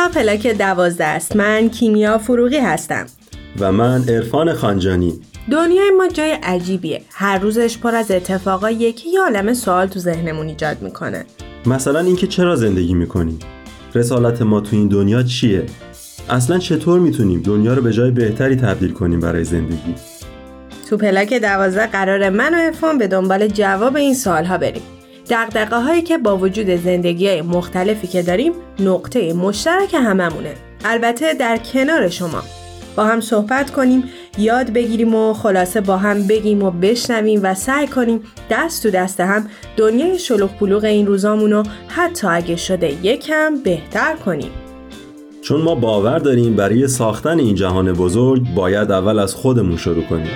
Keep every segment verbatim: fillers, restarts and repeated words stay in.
اینجا پلاک دوازده است. من کیمیا فروغی هستم و من عرفان خانجانی. دنیای ما جای عجیبیه. هر روزش پر از اتفاقاییه که یه عالمه سوال تو ذهنمون ایجاد میکنه. مثلا اینکه چرا زندگی میکنیم؟ رسالت ما تو این دنیا چیه؟ اصلا چطور میتونیم دنیا رو به جای بهتری تبدیل کنیم برای زندگی؟ تو پلاک دوازده قراره من و عرفان به دنبال جواب این سوالها بریم. دغدغه هایی که با وجود زندگی‌های مختلفی که داریم نقطه مشترک هممونه. البته در کنار شما. با هم صحبت کنیم، یاد بگیریم و خلاصه با هم بگیم و بشنویم و سعی کنیم دست تو دست هم دنیای شلوغ پلوغ این روزامونو حتی اگه شده یکم بهتر کنیم. چون ما باور داریم برای ساختن این جهان بزرگ باید اول از خودمون شروع کنیم.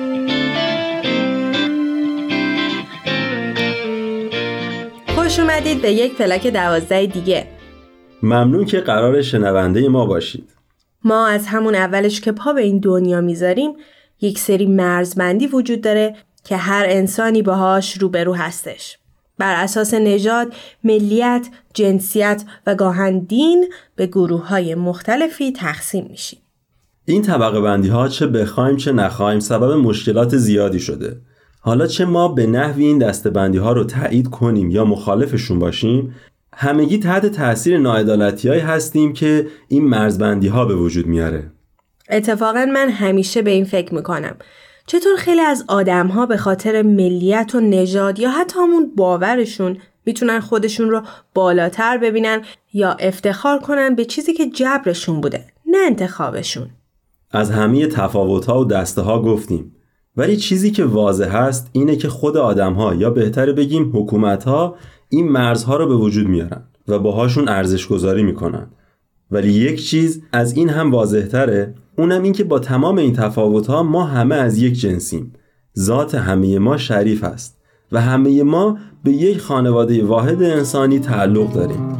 خوش اومدید به یک پلاک دوازده دیگه. ممنون که قرار شنونده ما باشید. ما از همون اولش که پا به این دنیا میذاریم یک سری مرزبندی وجود داره که هر انسانی باهاش روبرو هستش. بر اساس نژاد، ملیت، جنسیت و گاهن دین به گروه‌های مختلفی تقسیم میشیم. این طبقه بندی ها چه بخوایم چه نخوایم سبب مشکلات زیادی شده. حالا چه ما به نحوی این دسته‌بندی ها رو تایید کنیم یا مخالفشون باشیم، همگی تحت تأثیر ناعدالتی‌هایی هستیم که این مرزبندی ها به وجود میاره. اتفاقا من همیشه به این فکر میکنم چطور خیلی از آدم ها به خاطر ملیت و نژاد یا حتی همون باورشون میتونن خودشون رو بالاتر ببینن یا افتخار کنن به چیزی که جبرشون بوده، نه انتخابشون. از همه تفاوت‌ها و دسته‌ها گفتیم، ولی چیزی که واضح هست اینه که خود آدم‌ها یا بهتره بگیم حکومت‌ها این مرزها رو به وجود میارن و باهاشون ارزش گذاری میکنن. ولی یک چیز از این هم واضح تره، اونم این که با تمام این تفاوت‌ها ما همه از یک جنسیم. ذات همه ما شریف است و همه ما به یک خانواده واحد انسانی تعلق داریم.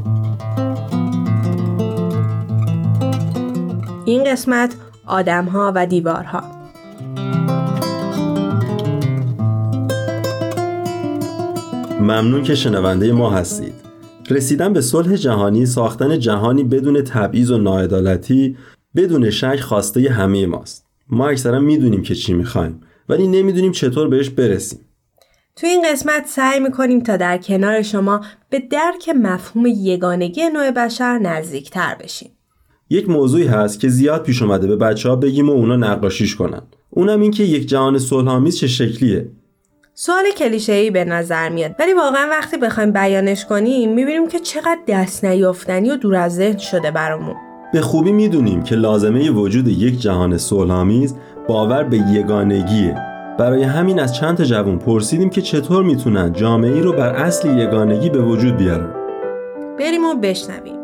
این قسمت آدم‌ها و دیوارها. ممنون که شنونده ما هستید. رسیدن به صلح جهانی، ساختن جهانی بدون تبعیض و ناعدالتی، بدون شک خواسته همه ماست. ما اکثرا میدونیم که چی میخوایم، ولی نمیدونیم چطور بهش برسیم. تو این قسمت سعی میکنیم تا در کنار شما به درک مفهوم یگانگی نوع بشر نزدیکتر بشیم. یک موضوعی هست که زیاد پیش اومده به بچه‌ها بگیم و اونا نقاشیش کنن. اونم این که یک جهان صلح‌آمیز چه شکلیه. سوال کلیشه‌ای به نظر میاد، ولی واقعا وقتی بخوایم بیانش کنیم میبینیم که چقدر دست نیافتنی و دور از ذهن شده برامون. به خوبی میدونیم که لازمه وجود یک جهان صلح‌آمیز باور به یگانگیه. برای همین از چند تا جوان پرسیدیم که چطور میتونن جامعه‌ای رو بر اصل یگانگی به وجود بیارن. بریم و بشنویم.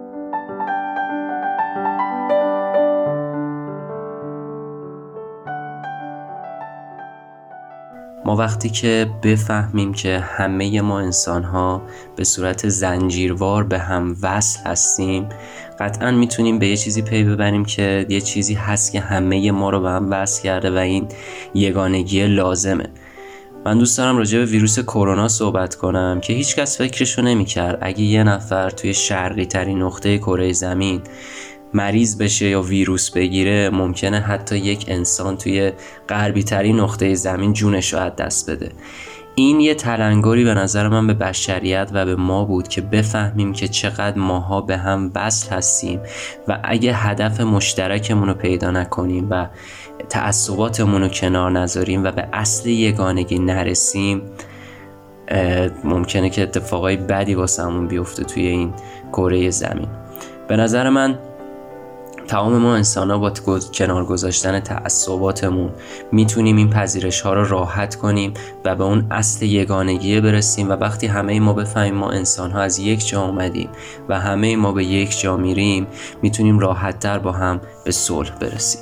ما وقتی که بفهمیم که همه ما انسان‌ها به صورت زنجیروار به هم وصل هستیم، قطعاً میتونیم به یه چیزی پی ببریم که یه چیزی هست که همه ما رو به هم وصل کرده و این یگانگی لازمه. من دوست دارم راجع به ویروس کرونا صحبت کنم که هیچ کس فکرشو نمی‌کرد اگه یه نفر توی شرقی ترین نقطه کره زمین مریض بشه یا ویروس بگیره، ممکنه حتی یک انسان توی غربی ترین نقطه زمین جونش رو از دست بده. این یه تلنگری به نظر من به بشریت و به ما بود که بفهمیم که چقدر ماها به هم وصل هستیم و اگه هدف مشترکمون رو پیدا نکنیم و تعصباتمون رو کنار نذاریم و به اصل یگانگی نرسیم، ممکنه که اتفاقای بدی واسمون بیفته توی این کره زمین. به نظر من تمام ما انسان‌ها با کنار گذاشتن تعصباتمون میتونیم این پذیرش ها رو راحت کنیم و به اون اصل یگانگی برسیم و وقتی همه ما بفهمیم ما انسان‌ها از یک جا اومدیم و همه ما به یک جا میریم، میتونیم راحت تر با هم به صلح برسیم.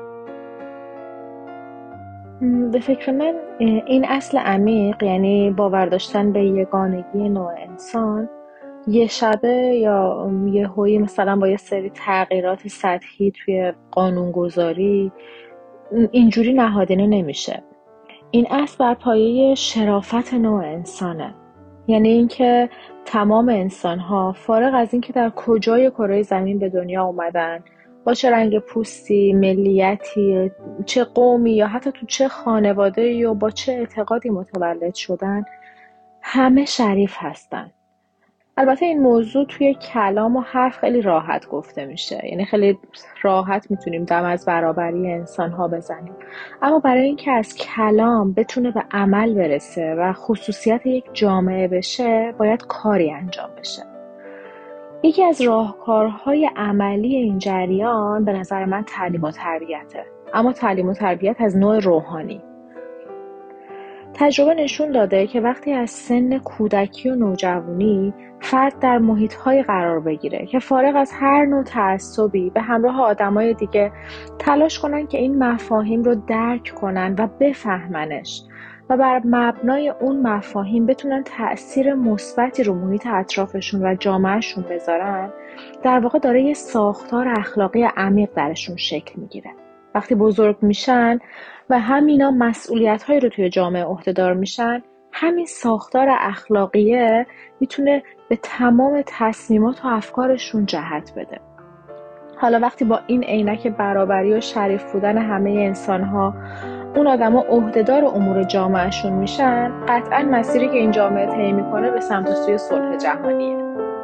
به فکر من این اصل عمیق، یعنی باور داشتن به یگانگی نوع انسان، یه شبه یا یه هویی مثلا با یه سری تغییرات سطحی توی قانونگذاری اینجوری نهادینه نمیشه. این اصل بر پایه شرافت نوع انسانه. یعنی اینکه تمام انسان‌ها فارغ از اینکه در کجای کره زمین به دنیا اومدن، با چه رنگ پوستی، ملیتی، چه قومی یا حتی تو چه خانواده‌ای یا با چه اعتقادی متولد شدن، همه شریف هستن. البته این موضوع توی کلام و حرف خیلی راحت گفته میشه، یعنی خیلی راحت میتونیم دم از برابری انسان‌ها بزنیم، اما برای اینکه از کلام بتونه به عمل برسه و خصوصیت یک جامعه بشه، باید کاری انجام بشه. یکی از راهکارهای عملی این جریان به نظر من تعلیم و تربیته، اما تعلیم و تربیت از نوع روحانی. تجربه نشون داده که وقتی از سن کودکی و نوجوانی فرد در محیط‌های قرار بگیره که فارغ از هر نوع تعصبی به همراه آدمای دیگه تلاش کنن که این مفاهیم رو درک کنن و بفهمنش و بر مبنای اون مفاهیم بتونن تأثیر مثبتی رو محیط اطرافشون و جامعهشون بذارن، در واقع داره یه ساختار اخلاقی عمیق درشون شکل میگیره. وقتی بزرگ میشن و همینا مسئولیت‌هایی رو توی جامعه عهده‌دار میشن، همین ساختار اخلاقیه میتونه به تمام تصمیمات و افکارشون جهت بده. حالا وقتی با این عینک برابری و شریف بودن همه انسان‌ها اون آدم‌ها عهده‌دار امور جامعهشون میشن، قطعاً مسیری که این جامعه طی میکنه به سمت و سوی صلح جهانیه.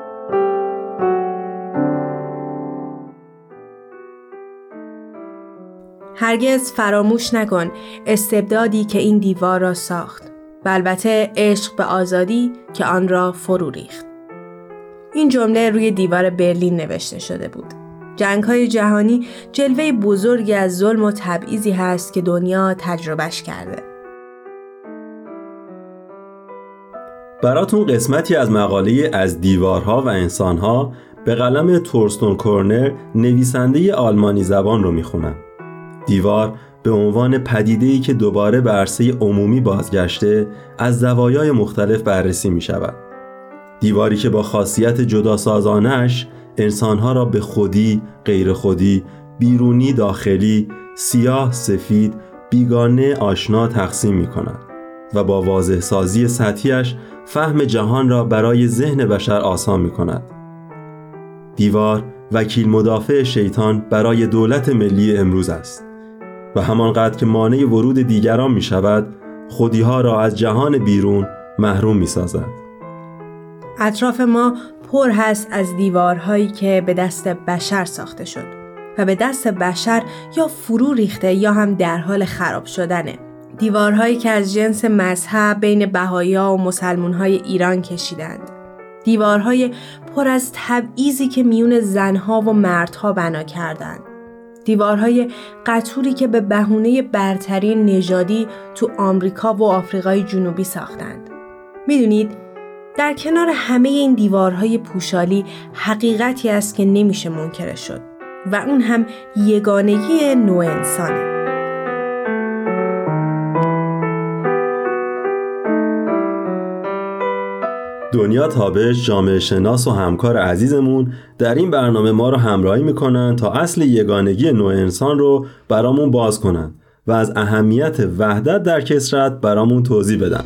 هرگز فراموش نکن استبدادی که این دیوار را ساخت و البته عشق به آزادی که آن را فرو ریخت. این جمله روی دیوار برلین نوشته شده بود. جنگ‌های جهانی جلوه بزرگی از ظلم و تبعیضی هست که دنیا تجربهش کرده. براتون قسمتی از مقاله از دیوارها و انسانها به قلم تورستون کورنر، نویسنده آلمانی زبان رو میخونم. دیوار به عنوان پدیده‌ای که دوباره به عرصه عمومی بازگشته از زوایای مختلف بررسی می شود. دیواری که با خاصیت جداسازانش انسانها را به خودی، غیر خودی، بیرونی، داخلی، سیاه، سفید، بیگانه، آشنا تقسیم می کند و با واضح سازی سطحیش فهم جهان را برای ذهن بشر آسان می کند. دیوار وکیل مدافع شیطان برای دولت ملی امروز است و همانقدر که مانع ورود دیگران می شود، خودیها را از جهان بیرون محروم می سازد. اطراف ما پر هست از دیوارهایی که به دست بشر ساخته شد و به دست بشر یا فرو ریخته یا هم در حال خراب شدنه. دیوارهایی که از جنس مذهب بین بهائی‌ها و مسلمان‌های ایران کشیدند. دیوارهای پر از تبعیضی که میون زنها و مردها بنا کردند. دیوارهای قطوری که به بهونه برتری نژادی تو آمریکا و آفریقای جنوبی ساختند. میدونید در کنار همه این دیوارهای پوشالی حقیقتی است که نمیشه منکرش شد و اون هم یگانگی نوع انسانه. دنیا تابش، جامعه شناس و همکار عزیزمون در این برنامه ما رو همراهی میکنن تا اصل یگانگی نوع انسان رو برامون باز کنن و از اهمیت وحدت در کثرت برامون توضیح بدن.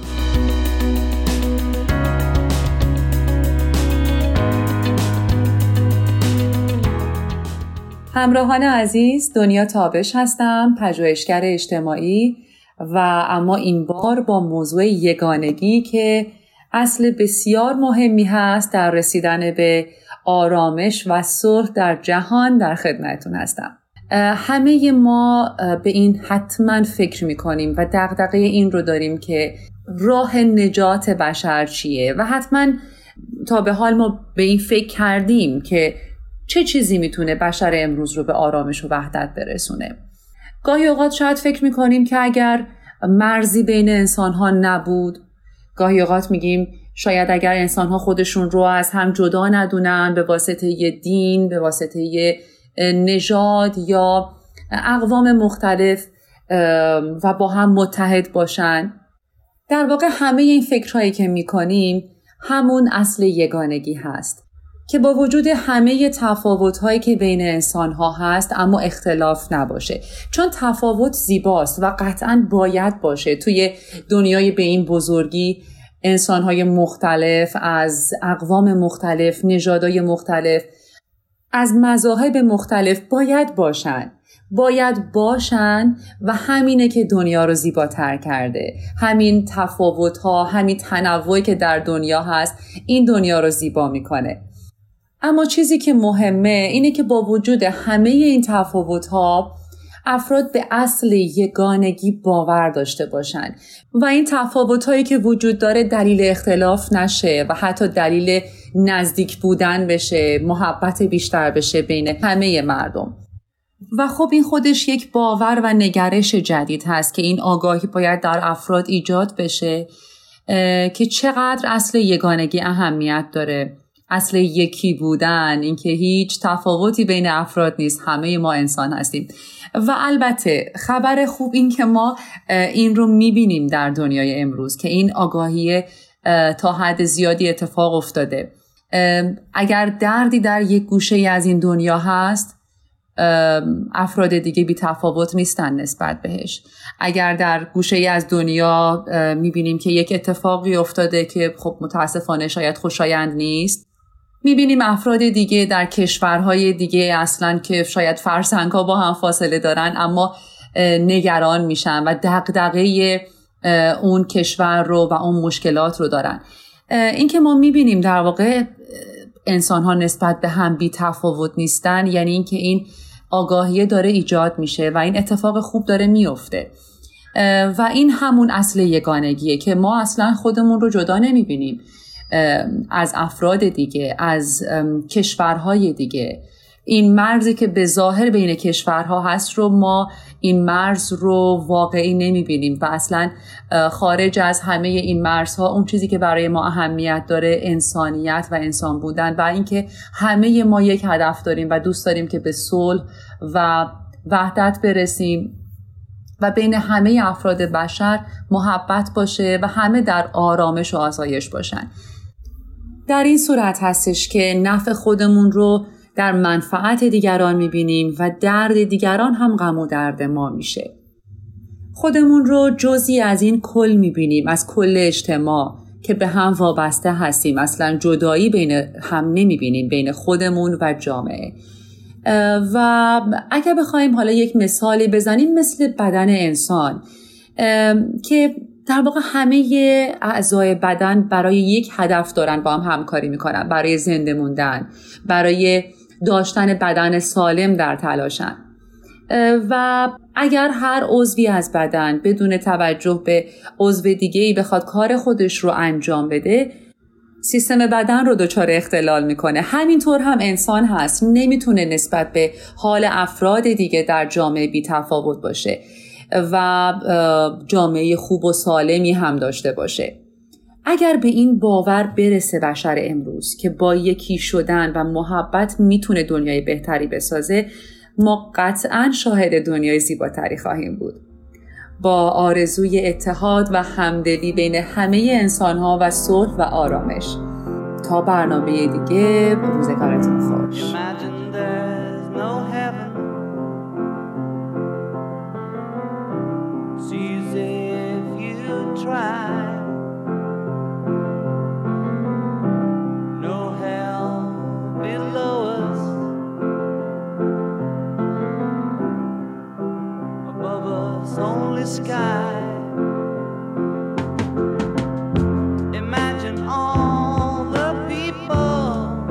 همراهان عزیز، دنیا تابش هستم، پژوهشگر اجتماعی و اما این بار با موضوع یگانگی که اصل بسیار مهمی هست در رسیدن به آرامش و صلح در جهان در خدمتتون هستم. همه ما به این حتما فکر میکنیم و دغدغه این رو داریم که راه نجات بشر چیه و حتما تا به حال ما به این فکر کردیم که چه چیزی میتونه بشر امروز رو به آرامش و وحدت برسونه. گاهی اوقات شاید فکر میکنیم که اگر مرزی بین انسانها نبود، گاهی اوقات میگیم شاید اگر انسانها خودشون رو از هم جدا ندونن به واسطه یه دین، به واسطه یه نژاد یا اقوام مختلف و با هم متحد باشن. در واقع همه این فکرهایی که میکنیم همون اصل یگانگی هست که با وجود همه تفاوت‌هایی که بین انسان‌ها هست اما اختلاف نباشه، چون تفاوت زیباست و قطعاً باید باشه. توی دنیای به این بزرگی انسان‌های مختلف از اقوام مختلف، نژادهای مختلف، از مذاهب مختلف باید باشن. باید باشن و همینه که دنیا رو زیباتر کرده. همین تفاوت‌ها، همین تنوعی که در دنیا هست، این دنیا رو زیبا میکنه. اما چیزی که مهمه اینه که با وجود همه این تفاوت‌ها افراد به اصل یگانگی باور داشته باشن و این تفاوت‌هایی که وجود داره دلیل اختلاف نشه و حتی دلیل نزدیک بودن بشه، محبت بیشتر بشه بین همه مردم. و خب این خودش یک باور و نگرش جدید هست که این آگاهی باید در افراد ایجاد بشه که چقدر اصل یگانگی اهمیت داره، اصل یکی بودن، اینکه هیچ تفاوتی بین افراد نیست، همه ما انسان هستیم. و البته خبر خوب این که ما این رو میبینیم در دنیای امروز که این آگاهی تا حد زیادی اتفاق افتاده. اگر دردی در یک گوشه از این دنیا هست، افراد دیگه بی تفاوت نیستن نسبت بهش. اگر در گوشه از دنیا میبینیم که یک اتفاقی افتاده که خب متاسفانه شاید خوشایند نیست، میبینیم افراد دیگه در کشورهای دیگه اصلا که شاید فرسنگ‌ها با هم فاصله دارن اما نگران میشن و دغدغه اون کشور رو و اون مشکلات رو دارن. این که ما میبینیم در واقع انسان‌ها نسبت به هم بی تفاوت نیستن، یعنی این که این آگاهی داره ایجاد میشه و این اتفاق خوب داره میفته و این همون اصل یگانگیه که ما اصلا خودمون رو جدا نمیبینیم از افراد دیگه، از کشورهای دیگه. این مرزی که به ظاهر بین کشورها هست رو ما این مرز رو واقعی نمیبینیم و اصلا خارج از همه این مرزها اون چیزی که برای ما اهمیت داره انسانیت و انسان بودن و اینکه همه ما یک هدف داریم و دوست داریم که به صلح و وحدت برسیم و بین همه افراد بشر محبت باشه و همه در آرامش و آسایش باشن. در این صورت هستش که نفع خودمون رو در منفعت دیگران میبینیم و درد دیگران هم غم و درد ما میشه. خودمون رو جزئی از این کل میبینیم، از کل اجتماع که به هم وابسته هستیم. اصلا جدایی بین هم نمیبینیم، بین خودمون و جامعه. و اگر بخوایم حالا یک مثالی بزنیم مثل بدن انسان که در واقع همه اعضای بدن برای یک هدف دارن، با هم همکاری میکنن، برای زنده موندن، برای داشتن بدن سالم در تلاشن. و اگر هر عضوی از بدن بدون توجه به عضو دیگه‌ای بخواد کار خودش رو انجام بده، سیستم بدن رو دچار اختلال میکنه. همینطور هم انسان هست، نمیتونه نسبت به حال افراد دیگه در جامعه بی تفاوت باشه و جامعه خوب و سالمی هم داشته باشه. اگر به این باور برسه بشر امروز که با یکی شدن و محبت میتونه دنیای بهتری بسازه، ما قطعاً شاهد دنیای زیباتری خواهیم بود، با آرزوی اتحاد و همدلی بین همه انسان‌ها و صلح و آرامش. تا برنامه دیگه، روزگارتون خوش. Sky. Imagine all the people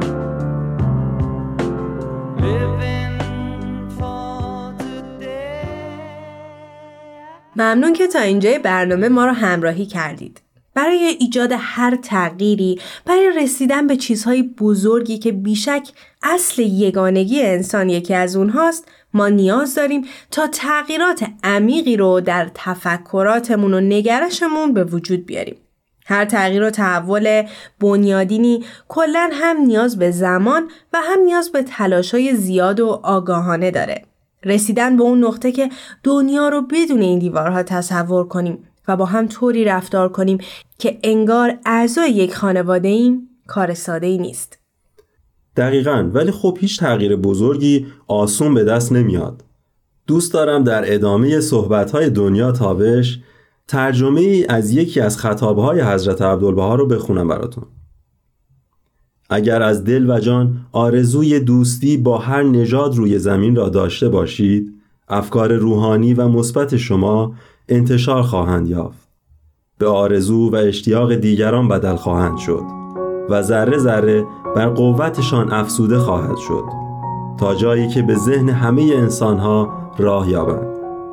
living for today. ممنون که تا اینجای برنامه ما رو همراهی کردید. برای ایجاد هر تغییری، برای رسیدن به چیزهای بزرگی که بیشک اصل یگانگی انسان یکی از اونهاست، ما نیاز داریم تا تغییرات عمیقی رو در تفکراتمون و نگرشمون به وجود بیاریم. هر تغییر و تحول بنیادینی کلاً هم نیاز به زمان و هم نیاز به تلاش‌های زیاد و آگاهانه داره. رسیدن به اون نقطه که دنیا رو بدون این دیوارها تصور کنیم و با هم طوری رفتار کنیم که انگار اعضای یک خانواده ایم، کار ساده‌ای نیست. دقیقاً، ولی خب هیچ تغییر بزرگی آسون به دست نمیاد. دوست دارم در ادامه صحبت‌های دنیا تابش ترجمه ای از یکی از خطابهای حضرت عبدالبها رو بخونم براتون. اگر از دل و جان آرزوی دوستی با هر نژاد روی زمین را داشته باشید، افکار روحانی و مثبت شما انتشار خواهند یافت. به آرزو و اشتیاق دیگران بدل خواهند شد و ذره ذره بر قوتشان افسوده خواهد شد تا جایی که به ذهن همه انسانها راه یابند.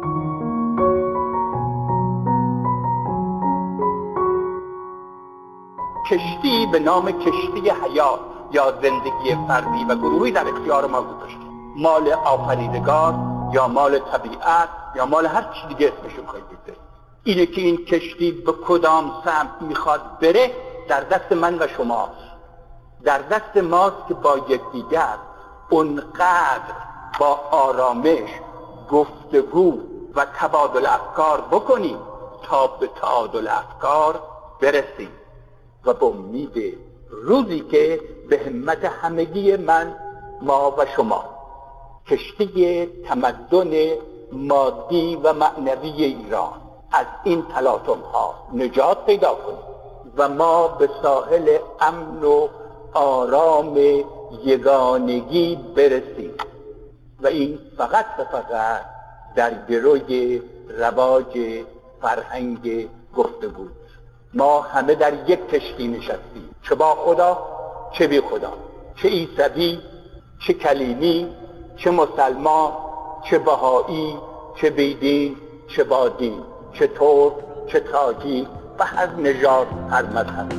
کشتی به نام کشتی حیات یا زندگی فردی و گروهی در اختیار ما گذاشته. مال آفریدگار یا مال طبیعت یا مال هر چیز دیگه اسمشو خواهید بذارید. اینه که این کشتی به کدام سمت میخواد بره در دست من و شماست. در دست ماست که با یکدیگر اونقدر با آرامش گفتگو و تبادل افکار بکنیم تا به تعادل افکار برسیم و به امید روزی که به همت همگی من، ما و شما کشتی تمدن مادی و معنوی ایران از این تلاطم ها نجات پیدا کنیم و ما به ساحل امن و آرام یگانگی برسیم و این فقط و فقط در گروی رواج فرهنگ گفتگو. ما همه در یک کشتی نشستیم، چه با خدا چه بی خدا، چه عیسوی چه کلیمی، چه مسلمان چه بهایی، چه بیدین چه بادین، چه ترک چه تاجی و هر نژاد هر مذهب.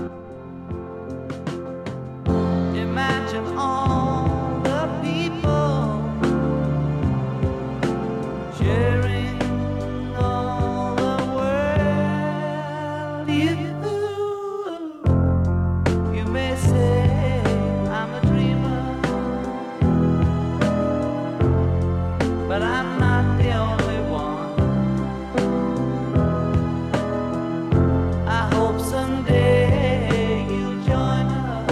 Imagine all the people sharing all the world. You, you may say I'm a dreamer, but I'm not the only one. I hope someday you'll join us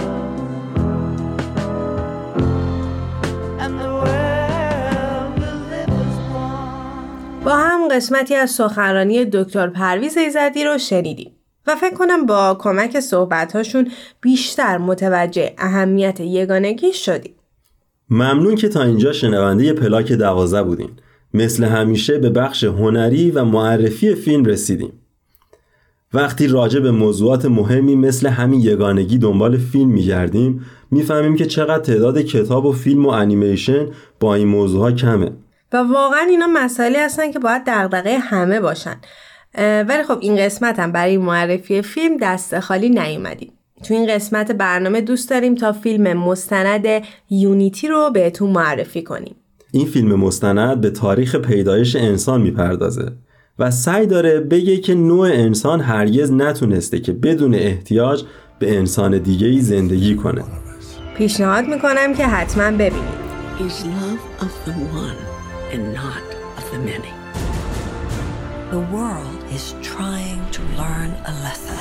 and the world will live as one. با هم قسمتی از سخنرانی دکتر پرویز ایزدی رو شنیدیم و فکر کنم با کمک صحبت‌هاشون بیشتر متوجه اهمیت یگانگی شدیم. ممنون که تا اینجا شنونده پلاک دوازده بودین. مثل همیشه به بخش هنری و معرفی فیلم رسیدیم. وقتی راجع به موضوعات مهمی مثل همین یگانگی دنبال فیلم می‌گردیم، می‌فهمیم که چقدر تعداد کتاب و فیلم و انیمیشن با این موضوعها کمه. و واقعا اینا مسائلی هستن که باید دغدغه همه باشن. ولی خب این قسمت هم برای معرفی فیلم دست خالی نیومدیم. تو این قسمت برنامه دوست داریم تا فیلم مستند یونیتی رو بهتون معرفی کنیم. این فیلم مستند به تاریخ پیدایش انسان میپردازه و سعی داره بگه که نوع انسان هرگز نتونسته که بدون احتیاج به انسان دیگه‌ای زندگی کنه. پیشنهاد میکنم که حتما ببینید. Is love of the one and not of the many. The world is trying to learn a lesson.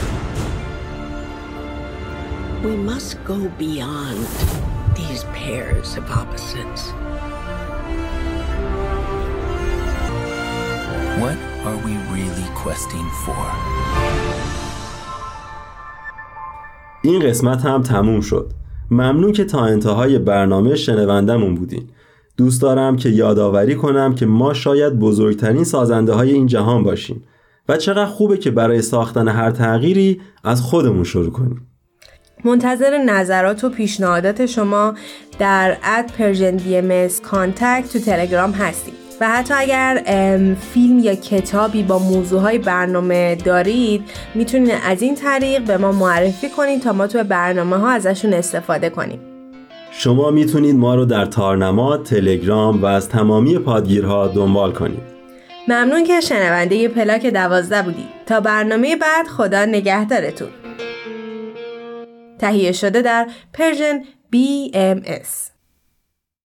We must go beyond these pairs of opposites. What are we really questing for? این قسمت هم تموم شد. ممنون که تا انتهای برنامه شنوندمون بودین. دوست دارم که یادآوری کنم که ما شاید بزرگترین سازنده های این جهان باشیم و چقدر خوبه که برای ساختن هر تغییری از خودمون شروع کنیم. منتظر نظرات و پیشنهادات شما در ات پرژن بی ام اس کانتکت تو تلگرام هستیم و حتی اگر فیلم یا کتابی با موضوعهای برنامه دارید میتونید از این طریق به ما معرفی کنید تا ما تو برنامه ها ازشون استفاده کنیم. شما میتونید ما رو در تارنما، تلگرام و از تمامی پادگیرها دنبال کنید. ممنون که شنونده پلاک دوازده بودید. تا برنامه بعد خدا نگهدارتون. تهیه شده در پرژن بی ام اس.